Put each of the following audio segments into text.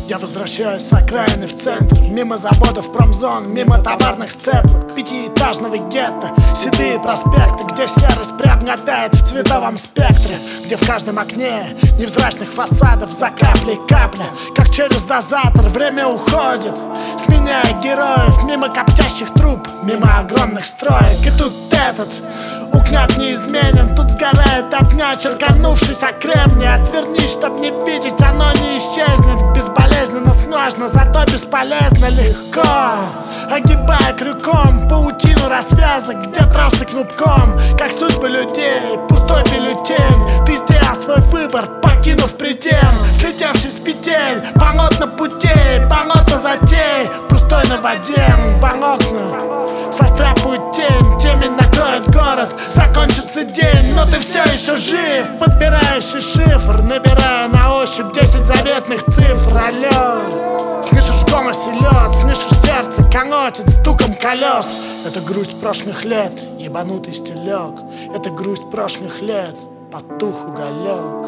Я возвращаюсь с окраины в центр, мимо заводов, промзон, мимо товарных сцепок, пятиэтажного гетто, седые проспекты, где серость преобладает в цветовом спектре, где в каждом окне невзрачных фасадов за каплей капля, как через дозатор время уходит, сменяя героев мимо коптящих труб, мимо огромных строек. И тут этот угнят неизменен, тут сгорает огня, черканувшись о кремний. Отвернись, чтоб не видеть, оно не исчезнет. Безболезненно, сложно, зато бесполезно легко, огибая крюком паутину развязок, где трассы клубком, как судьбы людей, пустой бюллетень. Ты сделал свой выбор, покинув предел, слетевший с петель, полотна путей, полотна затей, пустой на воде, волокна состряпают тень, темень накроет город, закончится день, но ты все еще жив, подбираешь и шифр, набирая на ощупь 10 заветных цифр. Алло, слышишь в голосе лед, слышишь сердце колотит стуком колес. Это грусть прошлых лет, ебанутый стилек, это грусть прошлых лет, потух уголек.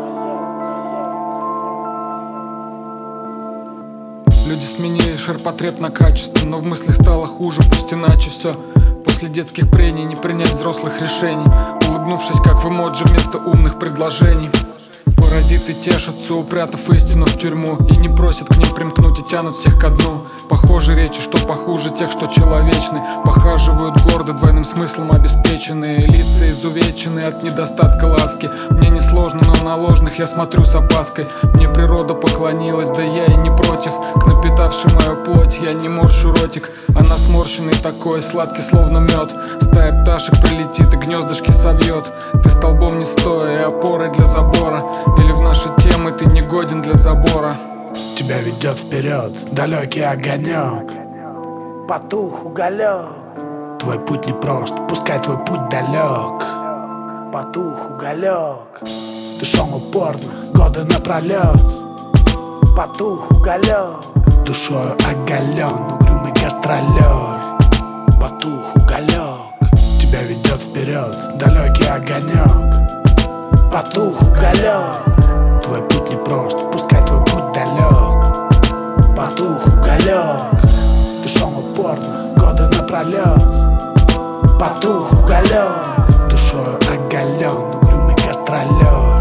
Люди сменили ширпотреб на качество, но в мыслях стало хуже, пусть иначе все. После детских прений не принять взрослых решений, улыбнувшись как в эмоджи вместо умных предложений. Паразиты тешатся, упрятав истину в тюрьму, и не просят к ним примкнуть и тянут всех ко дну. Похожи речи, что похуже тех, что человечны, похаживают гордо, двойным смыслом обеспеченные, лица изувечены от недостатка ласки. Мне несложно, но на ложных я смотрю с опаской. Мне природа поклонилась, да я и не против. К напитавшей мою плоть я не морщу ротик. Она сморщенный такой, сладкий словно мед. Стая пташек прилетит и гнездышки совьет. Ты столбом не стоя и опорой для забора, или в наши темы ты не годен для забора. Тебя ведет вперед далекий огонек, потух уголек. Твой путь непрост, пускай твой путь далек, потух уголек. Ты шел упорно, годы напролет, потух уголек. Душою оголен, угрюмый гастролер, потух уголек. Тебя ведет вперед далекий огонек, потух уголек. Твой путь непрост, пускай твой путь далек, потух уголек. Ты шел упорно, годы напролет, потух уголек. Душою оголен, угрюмый гастролер.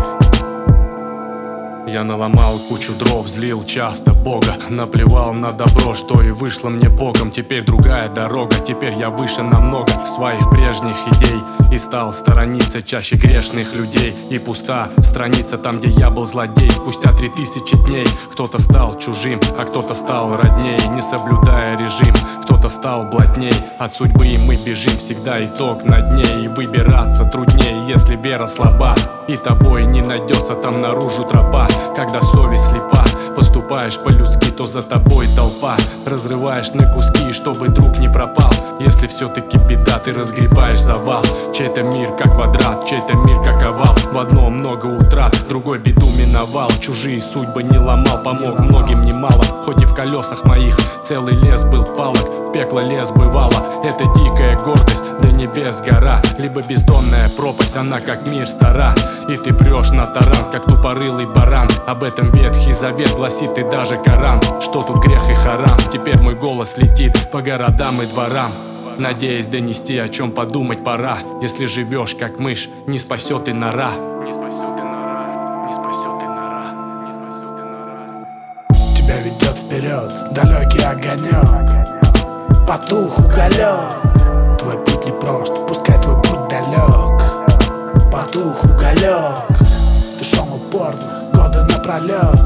Я наломал кучу дров, злил часто Бога, наплевал на добро, что и вышло мне боком. Теперь другая дорога, теперь я выше намного своих прежних идей и стал сторониться чаще грешных людей. И пуста страница там, где я был злодей. Спустя 3000 дней кто-то стал чужим, а кто-то стал родней, не соблюдая режим. Кто-то стал блатней, от судьбы и мы бежим. Всегда итог на дне, и выбираться труднее, если вера слаба, и тобой не найдется там наружу тропа. Когда совесть слепа, поступаешь по-людски, то за тобой толпа. Разрываешь на куски, чтобы друг не пропал. Если все-таки беда, ты разгребаешь завал. Чей-то мир как квадрат, чей-то мир как овал. В одном много утрат, другой беду миновал. Чужие судьбы не ломал, помог многим немало. Хоть и в колесах моих целый лес был палок, в пекло лес бывало. Это дикая гордость, до небес гора, либо бездонная пропасть, она как мир стара. И ты прешь на таран, как тупорылый баран. Об этом Ветхий Завет гласит и даже Коран. Что тут грех и харам? Теперь мой голос летит по городам и дворам, надеясь донести, о чем подумать пора. Если живешь как мышь, не спасет и нора. Не спасет и нора, не спасет и нора, не спасет и нора. Тебя ведет вперед далекий огонек, потух уголек. Твой путь непрост, пускай твой путь далек, потух уголек. Ты шел упорно, годы напролет,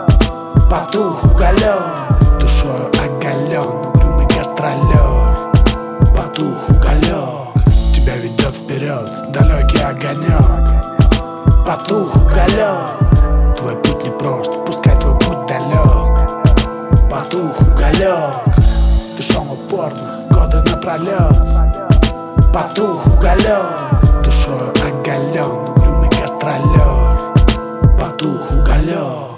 потух уголек. Душою оголен, угрюмый гастролер, потух уголек. Тебя ведет вперед далекий огонек, потух уголек. Твой путь непрост, пускай твой путь далек, потух уголек. Ты шел упорно, годы напролет, потух уголек. Душою оголен, угрюмый гастролер, потух уголек.